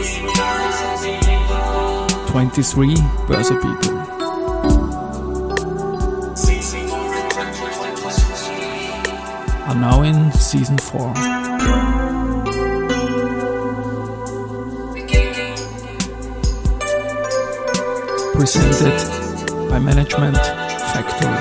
23 Börse People. Are now in season 4. Presented by Management Factory.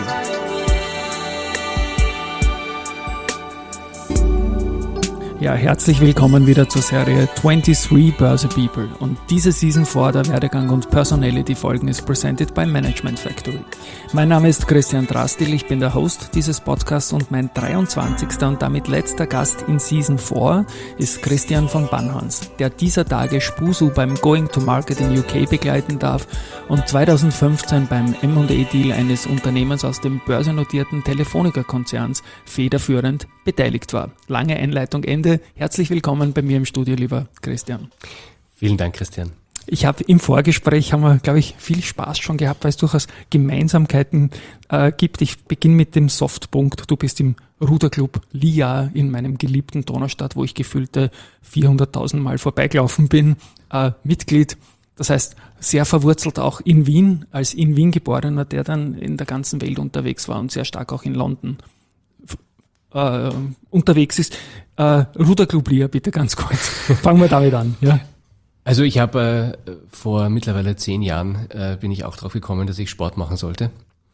Ja, herzlich willkommen wieder zur Serie 23 Börse People. Und diese Season 4 der Werdegang und Personality-Folgen ist presented by Management Factory. Mein Name ist Christian Drastil, ich bin der Host dieses Podcasts und mein 23. und damit letzter Gast in Season 4 ist Christian von Banhans, der dieser Tage Spusu beim Going to Market in UK begleiten darf und 2015 beim M&A-Deal eines Unternehmens aus dem börsennotierten Telefonica-Konzerns federführend beteiligt war. Lange Einleitung, Ende. Herzlich willkommen bei mir im Studio, lieber Christian. Vielen Dank, Christian. Ich habe im Vorgespräch, haben wir, glaube ich, viel Spaß schon gehabt, weil es durchaus Gemeinsamkeiten gibt. Ich beginne mit dem Softpunkt. Du bist im Ruderclub LIA in meinem geliebten Donaustadt, wo ich gefühlte 400.000 Mal vorbeigelaufen bin, Mitglied. Das heißt, sehr verwurzelt auch in Wien, als in Wien Geborener, der dann in der ganzen Welt unterwegs war und sehr stark auch in London unterwegs ist. Ruderclub LIA, bitte ganz kurz. Fangen wir damit an. Ja. Also ich habe vor mittlerweile 10 Jahren bin ich auch drauf gekommen, dass ich Sport machen sollte.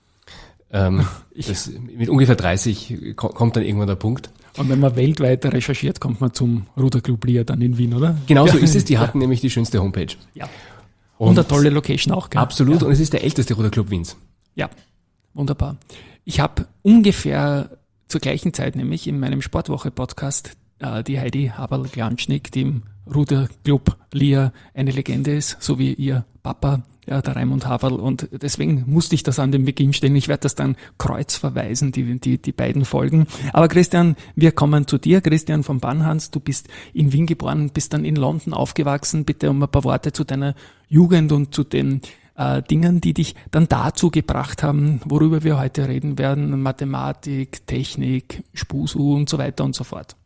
Mit ungefähr 30 kommt dann irgendwann der Punkt. Und wenn man weltweit recherchiert, kommt man zum Ruderclub LIA dann in Wien, oder? Genau so ist es. Die hatten nämlich die schönste Homepage. Ja. Und eine tolle Location auch. Gell? Absolut. Ja. Und es ist der älteste Ruderclub Wiens. Ja, wunderbar. Ich habe ungefähr zur gleichen Zeit nämlich in meinem Sportwoche-Podcast die Heidi Haberl-Glanschnick, die im Ruderclub LIA eine Legende ist, so wie ihr Papa, ja, der Raimund Haberl. Und deswegen musste ich das an den Beginn stellen. Ich werde das dann kreuzverweisen, die beiden Folgen. Aber Christian, wir kommen zu dir. Christian von Banhans, du bist in Wien geboren, bist dann in London aufgewachsen. Bitte um ein paar Worte zu deiner Jugend und zu den Dingen, die dich dann dazu gebracht haben, worüber wir heute reden werden. Mathematik, Technik, Spusu und so weiter und so fort.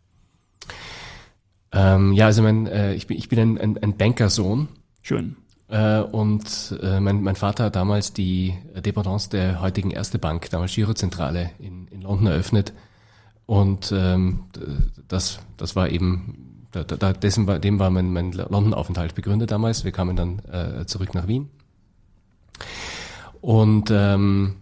Ja, also ich bin ein Bankersohn. Schön. Und mein Vater hat damals die Dependance der heutigen Erste Bank, damals Girozentrale in London eröffnet. Und das war eben, dem war mein London-Aufenthalt begründet damals. Wir kamen dann zurück nach Wien. Und dann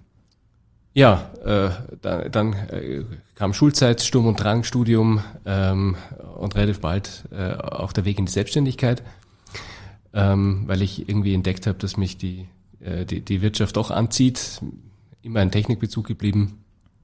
kam Schulzeit, Sturm und Drang, Studium und relativ bald auch der Weg in die Selbstständigkeit, weil ich irgendwie entdeckt habe, dass mich die Wirtschaft doch anzieht, immer ein Technikbezug geblieben.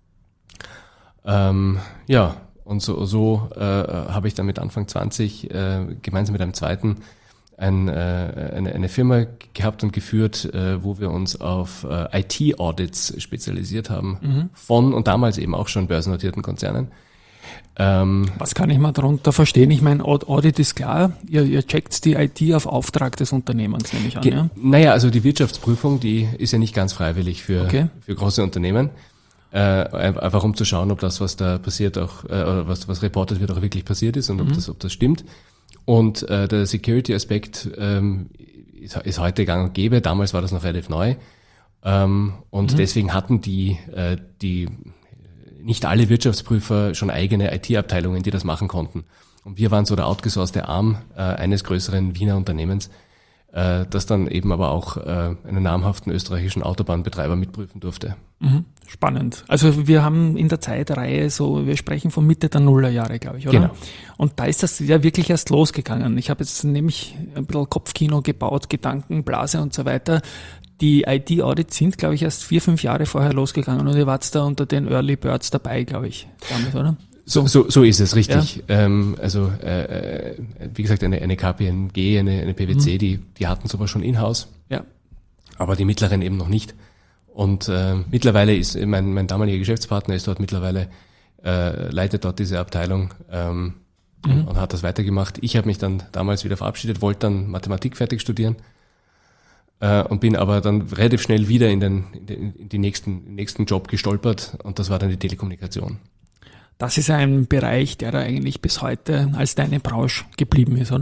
Und so habe ich dann mit Anfang 20 gemeinsam mit einem zweiten eine Firma gehabt und geführt, wo wir uns auf IT-Audits spezialisiert haben, von und damals eben auch schon börsennotierten Konzernen. Was kann ich mal darunter verstehen? Ich meine, Audit ist klar, ihr checkt die IT auf Auftrag des Unternehmens, nehme ich an. Ja? Naja, also die Wirtschaftsprüfung, die ist ja nicht ganz freiwillig für große Unternehmen. Einfach um zu schauen, ob das, was da passiert, auch was reportet wird, auch wirklich passiert ist und ob das stimmt. Und der Security-Aspekt ist heute gang und gäbe. Damals war das noch relativ neu. Deswegen hatten die nicht alle Wirtschaftsprüfer schon eigene IT-Abteilungen, die das machen konnten. Und wir waren so der outgesourcete Arm eines größeren Wiener Unternehmens, das dann eben aber auch einen namhaften österreichischen Autobahnbetreiber mitprüfen durfte. Spannend. Also wir haben in der Zeitreihe wir sprechen von Mitte der Nullerjahre, glaube ich, oder? Genau. Und da ist das ja wirklich erst losgegangen. Ich habe jetzt nämlich ein bisschen Kopfkino gebaut, Gedankenblase und so weiter. Die IT-Audits sind, glaube ich, erst 4-5 Jahre vorher losgegangen und ihr wart da unter den Early Birds dabei, glaube ich, damals, oder? So ist es, richtig. Ja. Wie gesagt, eine KPMG, eine PwC, die hatten sowas schon in-house. Ja. Aber die mittleren eben noch nicht. Und mittlerweile ist mein damaliger Geschäftspartner ist dort mittlerweile, leitet dort diese Abteilung und hat das weitergemacht. Ich habe mich dann damals wieder verabschiedet, wollte dann Mathematik fertig studieren und bin aber dann relativ schnell wieder in den nächsten Job gestolpert und das war dann die Telekommunikation. Das ist ein Bereich, der da eigentlich bis heute als deine Branche geblieben ist, oder?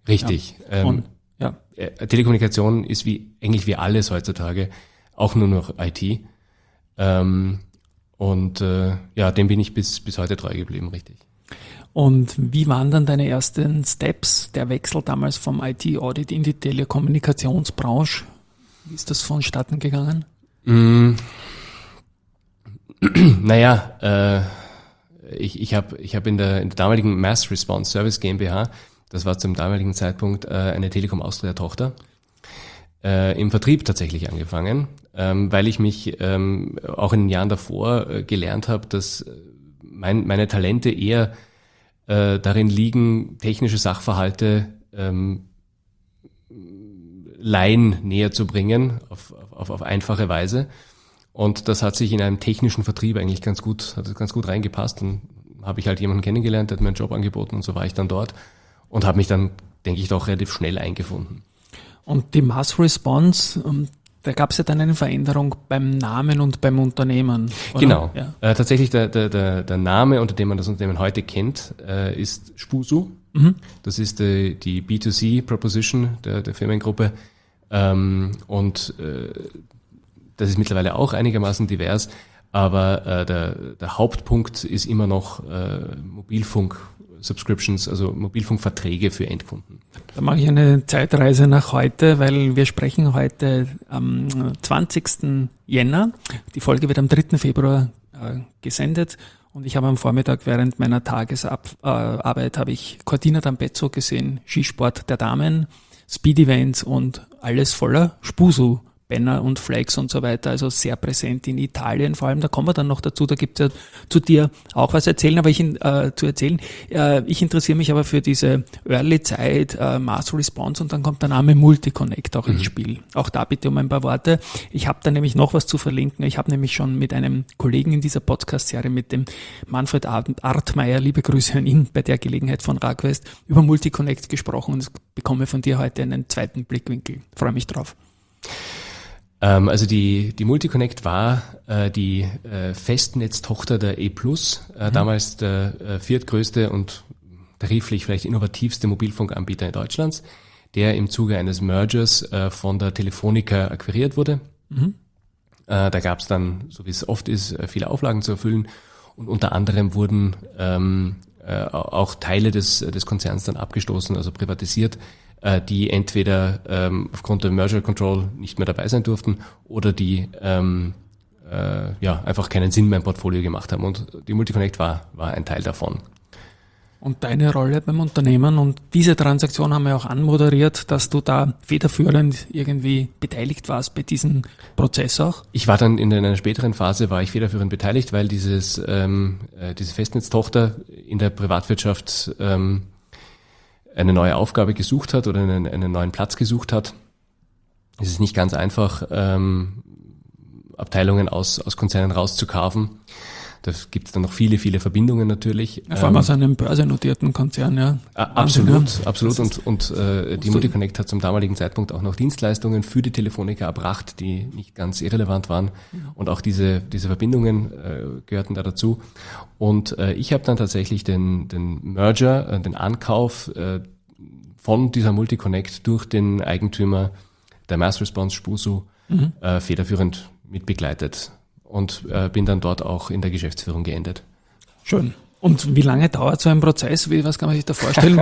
Richtig. Telekommunikation ist eigentlich wie alles heutzutage auch nur noch IT. Dem bin ich bis heute treu geblieben, richtig. Und wie waren dann deine ersten Steps, der Wechsel damals vom IT-Audit in die Telekommunikationsbranche? Wie ist das vonstatten gegangen? Ich hab in der damaligen Mass Response Service GmbH, das war zum damaligen Zeitpunkt eine Telekom Austria Tochter, im Vertrieb tatsächlich angefangen, weil ich mich auch in den Jahren davor gelernt habe, dass meine Talente eher darin liegen, technische Sachverhalte Laien näher zu bringen auf einfache Weise. Und das hat sich in einem technischen Vertrieb eigentlich ganz gut reingepasst. Dann habe ich halt jemanden kennengelernt, der hat mir einen Job angeboten und so war ich dann dort und habe mich dann, denke ich, doch relativ schnell eingefunden. Und die Mass Response, da gab es ja dann eine Veränderung beim Namen und beim Unternehmen. Oder? Genau. Ja. Tatsächlich der Name, unter dem man das Unternehmen heute kennt, ist Spusu. Mhm. Das ist die B2C Proposition der Firmengruppe. Das ist mittlerweile auch einigermaßen divers, aber der Hauptpunkt ist immer noch Mobilfunk-Subscriptions, also Mobilfunkverträge für Endkunden. Da mache ich eine Zeitreise nach heute, weil wir sprechen heute am 20. Jänner. Die Folge wird am 3. Februar gesendet und ich habe am Vormittag während meiner Tagesarbeit habe ich Cortina d'Ampezzo gesehen, Skisport der Damen, Speed-Events und alles voller Spusu. Banner und Flags und so weiter, also sehr präsent in Italien vor allem. Da kommen wir dann noch dazu, da gibt es ja zu dir auch was erzählen, aber ich interessiere mich aber für diese Early-Zeit, Mass Response und dann kommt der Name Multiconnect auch ins Spiel. Auch da bitte um ein paar Worte. Ich habe da nämlich noch was zu verlinken. Ich habe nämlich schon mit einem Kollegen in dieser Podcast-Serie, mit dem Manfred Artmeier, liebe Grüße an ihn bei der Gelegenheit von Ragwest, über Multiconnect gesprochen und bekomme von dir heute einen zweiten Blickwinkel. Freue mich drauf. Also die Multiconnect war die Festnetztochter der E+, damals der viertgrößte und tariflich vielleicht innovativste Mobilfunkanbieter Deutschlands, der im Zuge eines Mergers von der Telefonica akquiriert wurde. Mhm. Da gab es dann, so wie es oft ist, viele Auflagen zu erfüllen und unter anderem wurden auch Teile des Konzerns dann abgestoßen, also privatisiert, die entweder aufgrund der Merger Control nicht mehr dabei sein durften oder die einfach keinen Sinn mehr im Portfolio gemacht haben. Und die Multiconnect war ein Teil davon. Und deine Rolle beim Unternehmen und diese Transaktion haben wir auch anmoderiert, dass du da federführend irgendwie beteiligt warst bei diesem Prozess auch? Ich war dann in einer späteren Phase federführend beteiligt, weil diese Festnetztochter in der Privatwirtschaft eine neue Aufgabe gesucht hat oder einen neuen Platz gesucht hat. Es ist nicht ganz einfach, Abteilungen aus Konzernen rauszukarven. Da gibt es dann noch viele, viele Verbindungen natürlich. Vor allem aus einem börsennotierten Konzern, ja. Absolut. Und die Multiconnect hat zum damaligen Zeitpunkt auch noch Dienstleistungen für die Telefonica erbracht, die nicht ganz irrelevant waren. Und auch diese Verbindungen gehörten da dazu. Und ich habe dann tatsächlich den Merger, den Ankauf von dieser Multiconnect durch den Eigentümer der Mass Response Spusu federführend mitbegleitet. Und bin dann dort auch in der Geschäftsführung geendet. Schön. Und wie lange dauert so ein Prozess? Was kann man sich da vorstellen?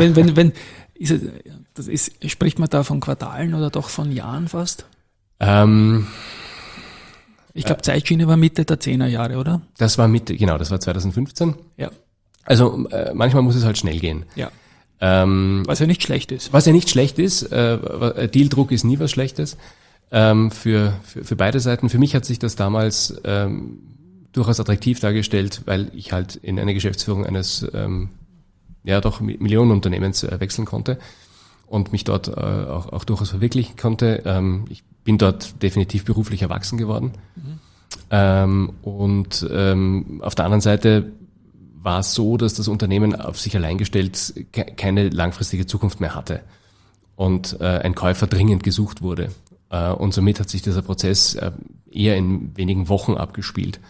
Spricht man da von Quartalen oder doch von Jahren fast? Ich glaube, Zeitschiene war Mitte der 10er Jahre, oder? Das war das war 2015. Ja. Also manchmal muss es halt schnell gehen. Ja. Was ja nicht schlecht ist. Dealdruck ist nie was Schlechtes. Für beide Seiten. Für mich hat sich das damals durchaus attraktiv dargestellt, weil ich halt in eine Geschäftsführung eines Millionenunternehmens wechseln konnte und mich dort auch durchaus verwirklichen konnte. Ich bin dort definitiv beruflich erwachsen geworden. Und auf der anderen Seite war es so, dass das Unternehmen auf sich allein gestellt keine langfristige Zukunft mehr hatte und ein Käufer dringend gesucht wurde. Und somit hat sich dieser Prozess eher in wenigen Wochen abgespielt.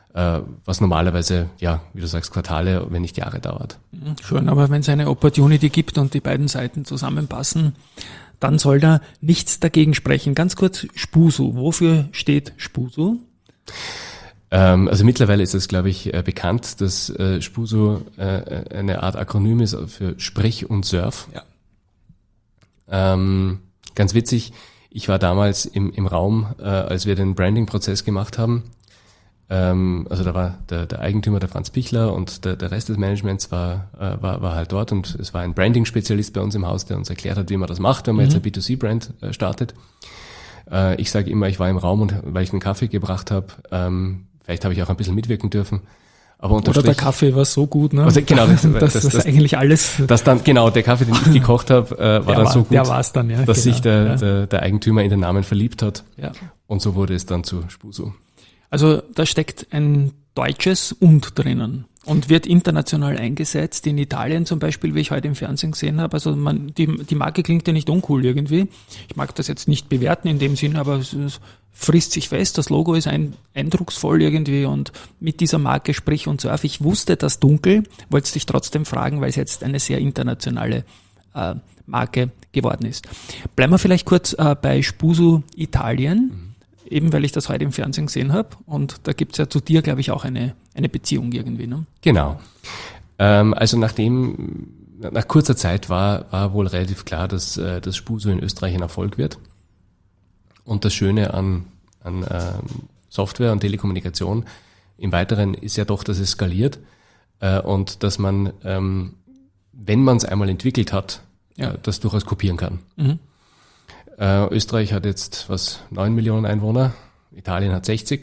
was normalerweise, ja, wie du sagst, Quartale, wenn nicht Jahre dauert. Schon, aber wenn es eine Opportunity gibt und die beiden Seiten zusammenpassen, dann soll da nichts dagegen sprechen. Ganz kurz, SPUSU. Wofür steht SPUSU? Also mittlerweile ist es, glaube ich, bekannt, dass SPUSU eine Art Akronym ist für Sprich und Surf. Ja. Ganz witzig, ich war damals im Raum, als wir den Branding-Prozess gemacht haben. Also da war der Eigentümer, der Franz Pichler, und der Rest des Managements war halt dort, und es war ein Branding-Spezialist bei uns im Haus, der uns erklärt hat, wie man das macht, wenn man jetzt ein B2C-Brand startet. Ich sage immer, ich war im Raum, und weil ich einen Kaffee gebracht habe, vielleicht habe ich auch ein bisschen mitwirken dürfen. Aber oder der Kaffee war so gut, ne? Also genau, das eigentlich alles. Das dann, genau, der Kaffee, den ich gekocht habe, war dann so gut, der war's dann, ja, dass sich der Eigentümer in den Namen verliebt hat. Ja. Und so wurde es dann zu SPUSU. Also da steckt ein deutsches Und drinnen und wird international eingesetzt. In Italien zum Beispiel, wie ich heute im Fernsehen gesehen habe. Also die Marke klingt ja nicht uncool irgendwie. Ich mag das jetzt nicht bewerten in dem Sinn, aber es frisst sich fest. Das Logo ist eindrucksvoll irgendwie, und mit dieser Marke Sprich und Surf. Ich wusste das dunkel, wollte es dich trotzdem fragen, weil es jetzt eine sehr internationale Marke geworden ist. Bleiben wir vielleicht kurz bei SPUSU Italien. Eben weil ich das heute im Fernsehen gesehen habe, und da gibt's ja zu dir, glaube ich, auch eine Beziehung irgendwie, ne? Genau. Also nach kurzer Zeit war wohl relativ klar, dass das SPUSU in Österreich ein Erfolg wird. Und das Schöne an Software und Telekommunikation im Weiteren ist ja doch, dass es skaliert und dass man, wenn man es einmal entwickelt hat, das durchaus kopieren kann. Mhm. Österreich hat jetzt 9 Millionen Einwohner, Italien hat 60.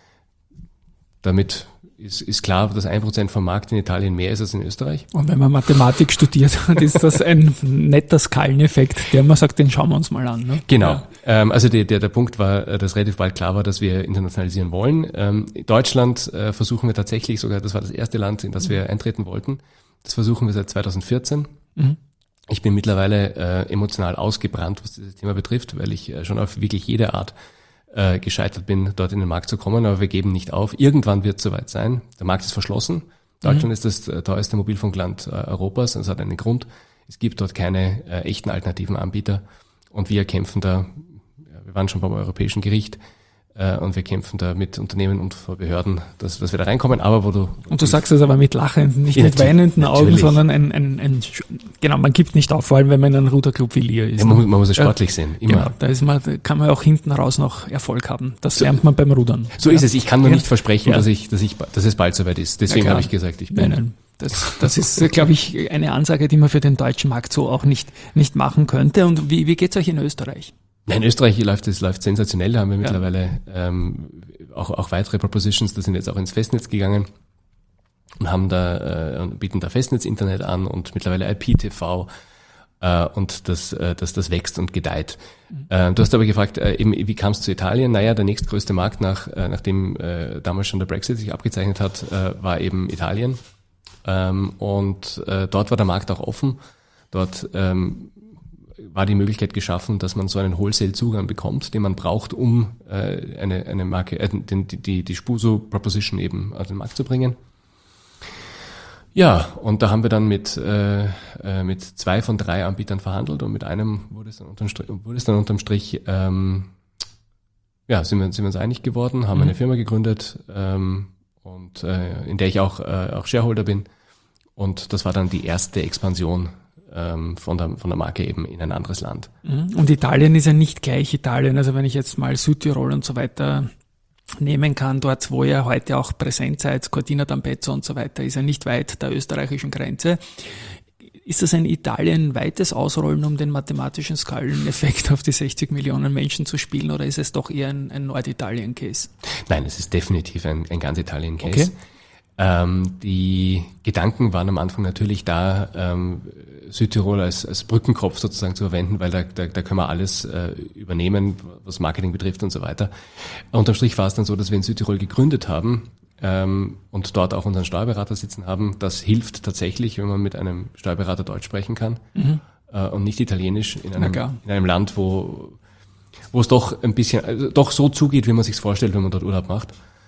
Damit ist klar, dass 1% vom Markt in Italien mehr ist als in Österreich. Und wenn man Mathematik studiert hat, ist das ein netter Skaleneffekt, der man sagt, den schauen wir uns mal an. Ne? Genau. Ja. Also der Punkt war, dass relativ bald klar war, dass wir internationalisieren wollen. In Deutschland versuchen wir tatsächlich sogar, das war das erste Land, in das wir eintreten wollten. Das versuchen wir seit 2014. Mhm. Ich bin mittlerweile emotional ausgebrannt, was dieses Thema betrifft, weil ich schon auf wirklich jede Art gescheitert bin, dort in den Markt zu kommen, aber wir geben nicht auf. Irgendwann wird es soweit sein. Der Markt ist verschlossen. Deutschland ist das teuerste Mobilfunkland Europas. Das hat einen Grund. Es gibt dort keine echten alternativen Anbieter, und wir kämpfen da, wir waren schon beim Europäischen Gericht, und wir kämpfen da mit Unternehmen und Behörden, dass wir da reinkommen. Aber und du sagst es aber mit lachenden, nicht mit weinenden Augen, sondern genau, man gibt nicht auf, vor allem wenn man in einem Ruderclub wie Lier ist. Ja, man muss es sportlich sehen, immer. Genau, da kann man auch hinten raus noch Erfolg haben. Das lernt man beim Rudern. So ist es. Ich kann nur nicht versprechen, dass es bald soweit ist. Deswegen habe ich gesagt, ich bin. Nein. Das ist, glaube ich, eine Ansage, die man für den deutschen Markt so auch nicht machen könnte. Und wie geht's euch in Österreich? Nein, in Österreich läuft sensationell. Da haben wir mittlerweile auch weitere Propositions, das sind jetzt auch ins Festnetz gegangen und haben bieten da Festnetz-Internet an und mittlerweile IPTV, und das wächst und gedeiht. Du hast aber gefragt, eben, wie kam es zu Italien? Naja, der nächstgrößte Markt nachdem damals schon der Brexit sich abgezeichnet hat, war eben Italien. Und dort war der Markt auch offen. Dort war die Möglichkeit geschaffen, dass man so einen Wholesale-Zugang bekommt, den man braucht, um eine Marke, die SPUSU Proposition eben auf den Markt zu bringen. Ja, und da haben wir dann mit 2 von 3 Anbietern verhandelt, und mit einem wurde es dann unterm Strich sind wir uns einig geworden, haben eine Firma gegründet, und in der ich auch Shareholder bin, und das war dann die erste Expansion von der Marke eben in ein anderes Land. Und Italien ist ja nicht gleich Italien. Also wenn ich jetzt mal Südtirol und so weiter nehmen kann, dort wo ihr heute auch präsent seid, Cortina d'Ampezzo und so weiter, ist ja nicht weit der österreichischen Grenze. Ist das ein Italien weites Ausrollen, um den mathematischen Skaleneffekt auf die 60 Millionen Menschen zu spielen, oder ist es doch eher ein Norditalien-Case? Nein, es ist definitiv ein ganz Italien-Case. Okay. Die Gedanken waren am Anfang natürlich da, Südtirol als Brückenkopf sozusagen zu verwenden, weil da können wir alles übernehmen, was Marketing betrifft und so weiter. Unterm Strich war es dann so, dass wir in Südtirol gegründet haben und dort auch unseren Steuerberater sitzen haben. Das hilft tatsächlich, wenn man mit einem Steuerberater Deutsch sprechen kann und nicht Italienisch in einem Land, wo es doch ein bisschen, doch so zugeht, wie man sich's vorstellt, wenn man dort Urlaub macht.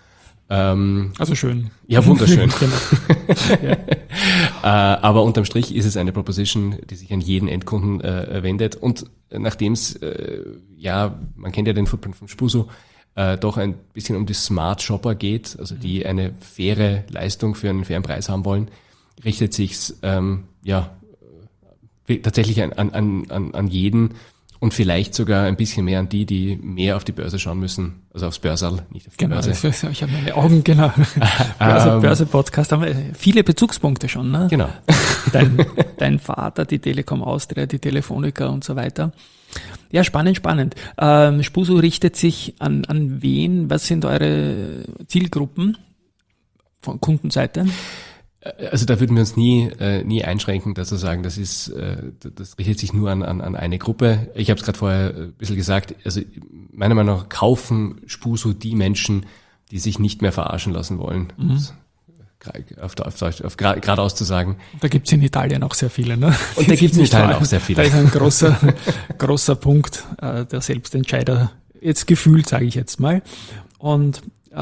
Also schön. Ja, wunderschön. Genau. Aber unterm Strich ist es eine Proposition, die sich an jeden Endkunden wendet. Und nachdem es, man kennt ja den Footprint von Spuso, doch ein bisschen um die Smart Shopper geht, also die eine faire Leistung für einen fairen Preis haben wollen, richtet sich's tatsächlich an jeden und vielleicht sogar ein bisschen mehr an die mehr auf die Börse schauen müssen, also aufs Börserl, nicht auf die Börse. Ich habe meine Augen, genau. Börse-Podcast haben wir viele Bezugspunkte schon, ne? Genau. Dein Vater, die Telekom Austria, die Telefonica und so weiter. Ja, spannend. Spuso richtet sich an wen? Was sind eure Zielgruppen von Kundenseite? Also da würden wir uns nie einschränken, dass wir sagen, das richtet sich nur an eine Gruppe. Ich habe es gerade vorher ein bisschen gesagt, also meiner Meinung nach kaufen Spuso die Menschen, die sich nicht mehr verarschen lassen wollen. Auf Deutsch, geradeaus zu sagen. Da gibt's in Italien auch sehr viele, ne? Und da gibt's in Italien auch sehr viele. Da ist ein großer Punkt, der Selbstentscheider, jetzt gefühlt, sage ich jetzt mal. Und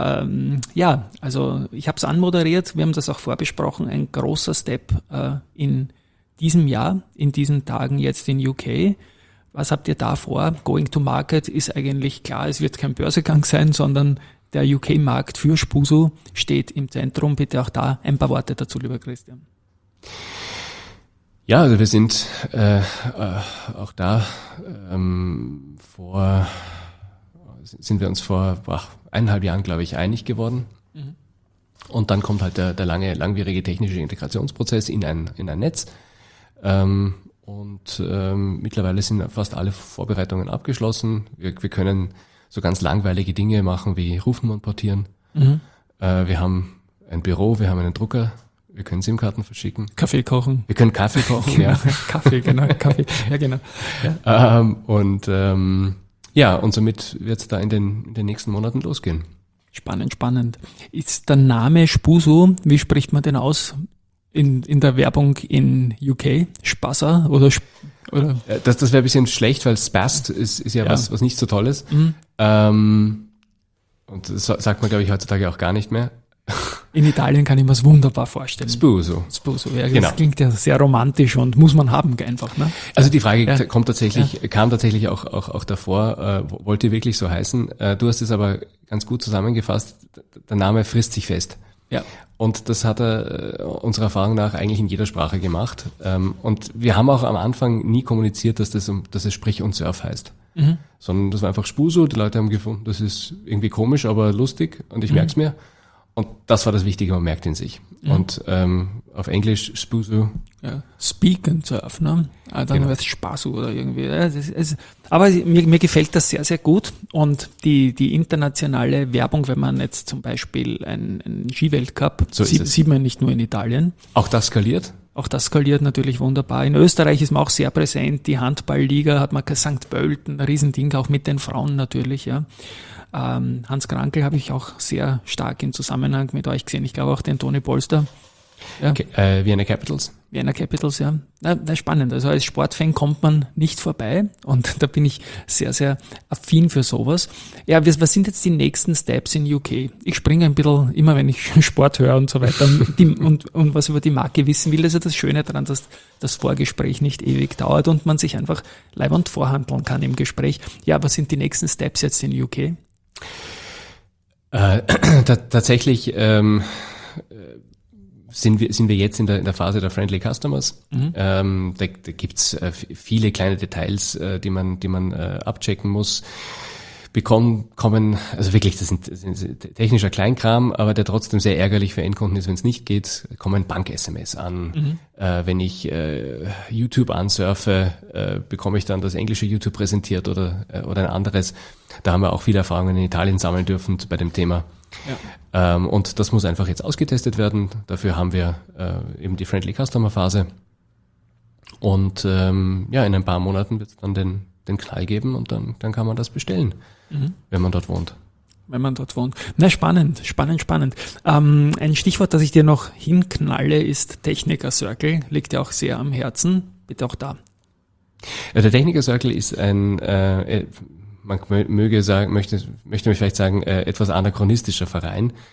also ich habe es anmoderiert, wir haben das auch vorbesprochen, ein großer Step in diesem Jahr, in diesen Tagen jetzt in UK. Was habt ihr da vor? Going to Market ist eigentlich klar, es wird kein Börsegang sein, sondern der UK-Markt für Spuso steht im Zentrum. Bitte auch da ein paar Worte dazu, lieber Christian. Ja, also wir sind auch da sind wir uns vor 1,5 Jahren, glaube ich, einig geworden. Mhm. Und dann kommt halt der langwierige technische Integrationsprozess in ein Netz. Mittlerweile sind fast alle Vorbereitungen abgeschlossen. Wir können so ganz langweilige Dinge machen wie Rufnummern portieren. Mhm. Wir haben ein Büro, wir haben einen Drucker, wir können SIM-Karten verschicken. Kaffee kochen. Wir können Kaffee kochen, ja. Kaffee, ja genau. Ja. Und somit wird es da in den nächsten Monaten losgehen. Spannend. Ist der Name Spuso, wie spricht man den aus in der Werbung in UK? Spasser oder? Das wäre ein bisschen schlecht, weil Spast ist ja was nicht so Tolles. Mhm. Und das sagt man, glaube ich, heutzutage auch gar nicht mehr. In Italien kann ich mir das wunderbar vorstellen. Spuso, ja, genau. Das klingt ja sehr romantisch und muss man haben einfach, ne? Also die Frage kam tatsächlich auch davor, wollte wirklich so heißen. Du hast es aber ganz gut zusammengefasst. Der Name frisst sich fest. Ja. Und das hat er unserer Erfahrung nach eigentlich in jeder Sprache gemacht. Und wir haben auch am Anfang nie kommuniziert, dass es Sprich und Surf heißt. Mhm. Sondern das war einfach Spuso. Die Leute haben gefunden, das ist irgendwie komisch, aber lustig und ich merk's mir. Und das war das Wichtige, man merkt ihn sich. Mhm. Und auf Englisch Spuso. Ja, Speak and Surf, ne? Dann genau. Wird es Spasu oder irgendwie. Aber mir gefällt das sehr, sehr gut. Und die internationale Werbung, wenn man jetzt zum Beispiel einen Skiweltcup, sieht man nicht nur in Italien. Auch das skaliert? Auch das skaliert natürlich wunderbar. In Österreich ist man auch sehr präsent. Die Handballliga hat man St. Pölten, ein Riesending, auch mit den Frauen natürlich, ja. Hans Krankel habe ich auch sehr stark im Zusammenhang mit euch gesehen. Ich glaube auch den Toni Polster. Ja. Okay, Vienna Capitals, ja. Na, spannend. Also als Sportfan kommt man nicht vorbei und da bin ich sehr, sehr affin für sowas. Ja, was sind jetzt die nächsten Steps in UK? Ich springe ein bisschen, immer wenn ich Sport höre und so weiter und was über die Marke wissen will. Das ist ja das Schöne daran, dass das Vorgespräch nicht ewig dauert und man sich einfach leibend vorhandeln kann im Gespräch. Ja, was sind die nächsten Steps jetzt in UK? Tatsächlich sind wir jetzt in der Phase der Friendly Customers. Mhm. Da gibt's viele kleine Details, die man abchecken muss. Also wirklich, das sind technischer Kleinkram, aber der trotzdem sehr ärgerlich für Endkunden ist, wenn es nicht geht, kommen Bank-SMS an. Mhm. Wenn ich YouTube ansurfe, bekomme ich dann das englische YouTube präsentiert oder ein anderes. Da haben wir auch viele Erfahrungen in Italien sammeln dürfen bei dem Thema. Ja. Und das muss einfach jetzt ausgetestet werden. Dafür haben wir eben die Friendly Customer Phase. Und in ein paar Monaten wird es dann den Knall geben und dann kann man das bestellen, wenn man dort wohnt. Na, spannend. Ein Stichwort, das ich dir noch hinknalle, ist Techniker Circle. Liegt ja auch sehr am Herzen. Bitte auch da. Ja, der Techniker Circle ist ein, man möchte vielleicht sagen, etwas anachronistischer Verein.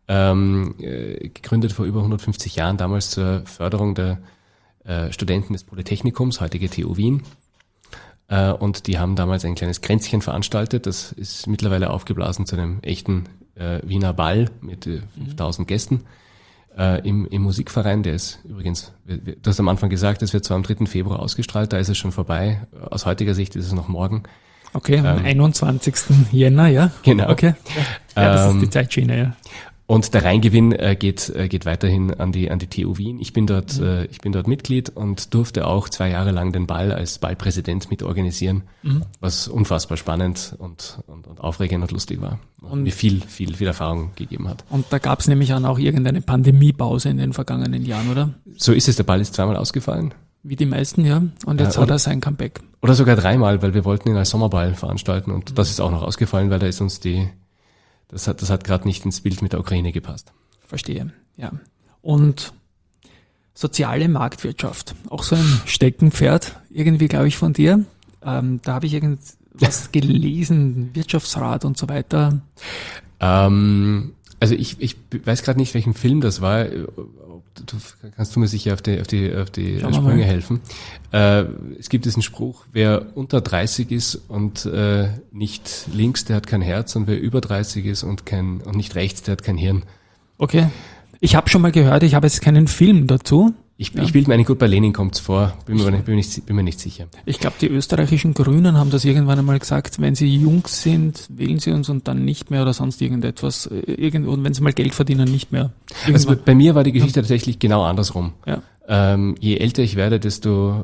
gegründet vor über 150 Jahren, damals zur Förderung der Studenten des Polytechnikums, heutige TU Wien. Und die haben damals ein kleines Kränzchen veranstaltet. Das ist mittlerweile aufgeblasen zu einem echten Wiener Ball mit 5000 Gästen im Musikverein. Der ist übrigens, du hast am Anfang gesagt, es wird zwar am 3. Februar ausgestrahlt, da ist es schon vorbei. Aus heutiger Sicht ist es noch morgen. Okay, am 21. Jänner, ja? Genau. Okay. Ja, das ist die Zeitschiene, ja. Und der Reingewinn geht weiterhin an die TU Wien. Ich bin dort Mitglied und durfte auch 2 Jahre lang den Ball als Ballpräsident mit organisieren, was unfassbar spannend und aufregend und lustig war. Und mir viel Erfahrung gegeben hat. Und da gab es nämlich auch irgendeine Pandemiepause in den vergangenen Jahren, oder? So ist es, der Ball ist 2-mal ausgefallen. Wie die meisten, ja. Und jetzt hat er sein Comeback. Oder sogar 3-mal, weil wir wollten ihn als Sommerball veranstalten und das ist auch noch ausgefallen, weil da ist uns das hat gerade nicht ins Bild mit der Ukraine gepasst. Verstehe, ja. Und soziale Marktwirtschaft, auch so ein Steckenpferd, irgendwie, glaube ich, von dir. Da habe ich irgendwas gelesen, Wirtschaftsrat und so weiter. Also ich weiß gerade nicht, welchen Film das war. Kannst du mir sicher auf die Sprünge helfen. Es gibt diesen Spruch, wer unter 30 ist und nicht links, der hat kein Herz, und wer über 30 ist und nicht rechts, der hat kein Hirn. Okay. Ich habe schon mal gehört, ich habe jetzt keinen Film dazu. Ich bilde mir eigentlich gut, bei Lenin kommt's vor, bin mir nicht sicher. Ich glaube, die österreichischen Grünen haben das irgendwann einmal gesagt, wenn sie jung sind, wählen sie uns und dann nicht mehr oder sonst irgendetwas. Und wenn sie mal Geld verdienen, nicht mehr. Also bei mir war die Geschichte tatsächlich genau andersrum. Ja. Je älter ich werde, desto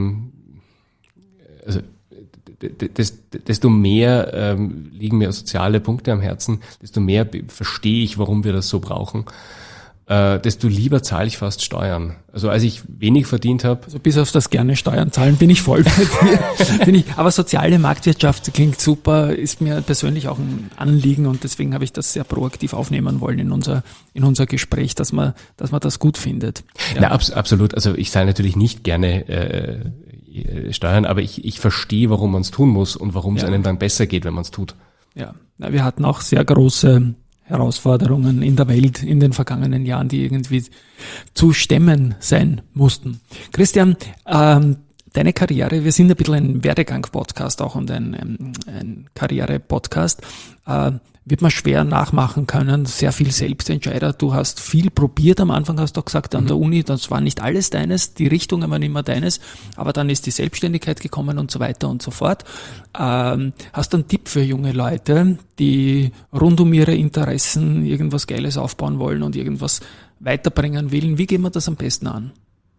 mehr liegen mir soziale Punkte am Herzen, desto mehr verstehe ich, warum wir das so brauchen. Desto lieber zahle ich fast Steuern. Also als ich wenig verdient habe. Also bis auf das gerne Steuern zahlen bin ich voll bei dir. Aber soziale Marktwirtschaft klingt super, ist mir persönlich auch ein Anliegen und deswegen habe ich das sehr proaktiv aufnehmen wollen in unser Gespräch, dass man das gut findet. Ja. Na, absolut. Also ich zahle natürlich nicht gerne Steuern, aber ich verstehe, warum man es tun muss und warum es einem dann besser geht, wenn man es tut. Ja, wir hatten auch sehr große Herausforderungen in der Welt in den vergangenen Jahren, die irgendwie zu stemmen sein mussten. Christian, deine Karriere, wir sind ein bisschen ein Werdegang-Podcast auch und ein Karriere-Podcast, wird man schwer nachmachen können, sehr viel Selbstentscheider. Du hast viel probiert, am Anfang hast du gesagt, an der Uni, das war nicht alles deines, die Richtungen waren immer deines, aber dann ist die Selbstständigkeit gekommen und so weiter und so fort. Hast du einen Tipp für junge Leute, die rund um ihre Interessen irgendwas Geiles aufbauen wollen und irgendwas weiterbringen wollen? Wie gehen wir das am besten an?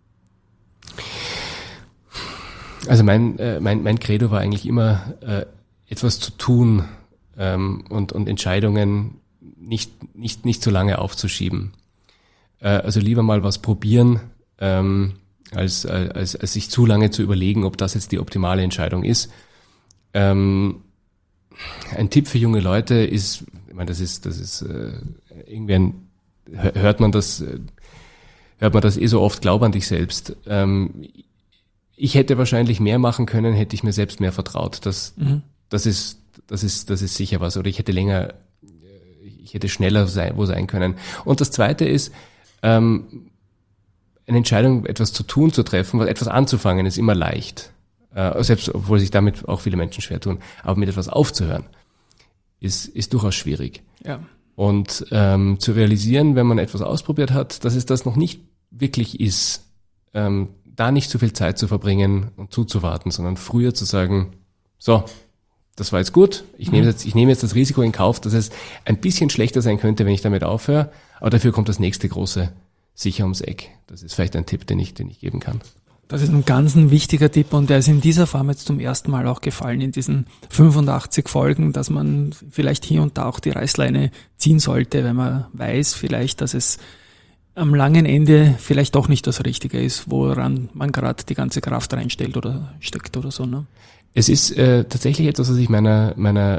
Also mein Credo war eigentlich immer, etwas zu tun, und Entscheidungen nicht zu lange aufzuschieben. Also lieber mal was probieren, als sich zu lange zu überlegen, ob das jetzt die optimale Entscheidung ist. Ein Tipp für junge Leute ist, ich meine, das ist irgendwie hört man das so oft, glaub an dich selbst. Ich hätte wahrscheinlich mehr machen können, hätte ich mir selbst mehr vertraut. Das ist sicher was. Oder ich hätte schneller wo sein können. Und das Zweite ist, eine Entscheidung, etwas zu tun, zu treffen, etwas anzufangen, ist immer leicht. Selbst obwohl sich damit auch viele Menschen schwer tun. Aber mit etwas aufzuhören, ist durchaus schwierig. Ja. Und zu realisieren, wenn man etwas ausprobiert hat, dass es das noch nicht wirklich ist, da nicht so viel Zeit zu verbringen und zuzuwarten, sondern früher zu sagen, so, das war jetzt gut, ich nehme jetzt das Risiko in Kauf, dass es ein bisschen schlechter sein könnte, wenn ich damit aufhöre, aber dafür kommt das nächste große sicher ums Eck. Das ist vielleicht ein Tipp, den ich geben kann. Das ist ein ganz wichtiger Tipp und der ist in dieser Form jetzt zum ersten Mal auch gefallen, in diesen 85 Folgen, dass man vielleicht hier und da auch die Reißleine ziehen sollte, wenn man weiß vielleicht, dass es am langen Ende vielleicht doch nicht das Richtige ist, woran man gerade die ganze Kraft reinstellt oder steckt oder so, ne? Es ist tatsächlich etwas, was ich meiner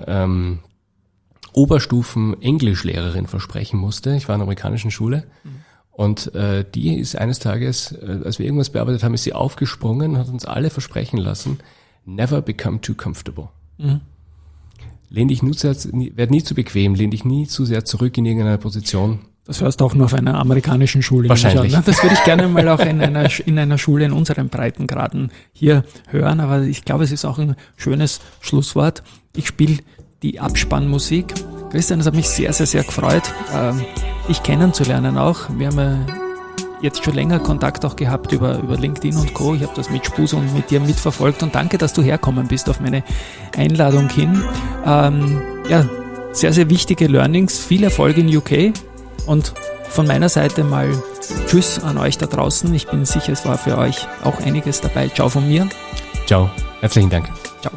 Oberstufen-Englischlehrerin versprechen musste. Ich war in einer amerikanischen Schule und die ist eines Tages, als wir irgendwas bearbeitet haben, ist sie aufgesprungen und hat uns alle versprechen lassen, never become too comfortable. Werd nie zu bequem, lehn dich nie zu sehr zurück in irgendeiner Position. Das hörst du auch nur auf einer amerikanischen Schule. Wahrscheinlich. Ne? Das würde ich gerne mal auch in einer Schule in unseren Breitengraden hier hören, aber ich glaube, es ist auch ein schönes Schlusswort. Ich spiele die Abspannmusik. Christian, das hat mich sehr, sehr, sehr gefreut, dich kennenzulernen auch. Wir haben jetzt schon länger Kontakt auch gehabt über LinkedIn und Co. Ich habe das mit Spus und mit dir mitverfolgt und danke, dass du herkommen bist auf meine Einladung hin. Sehr, sehr wichtige Learnings. Viel Erfolg in UK und von meiner Seite mal Tschüss an euch da draußen. Ich bin sicher, es war für euch auch einiges dabei. Ciao von mir. Ciao. Herzlichen Dank. Ciao.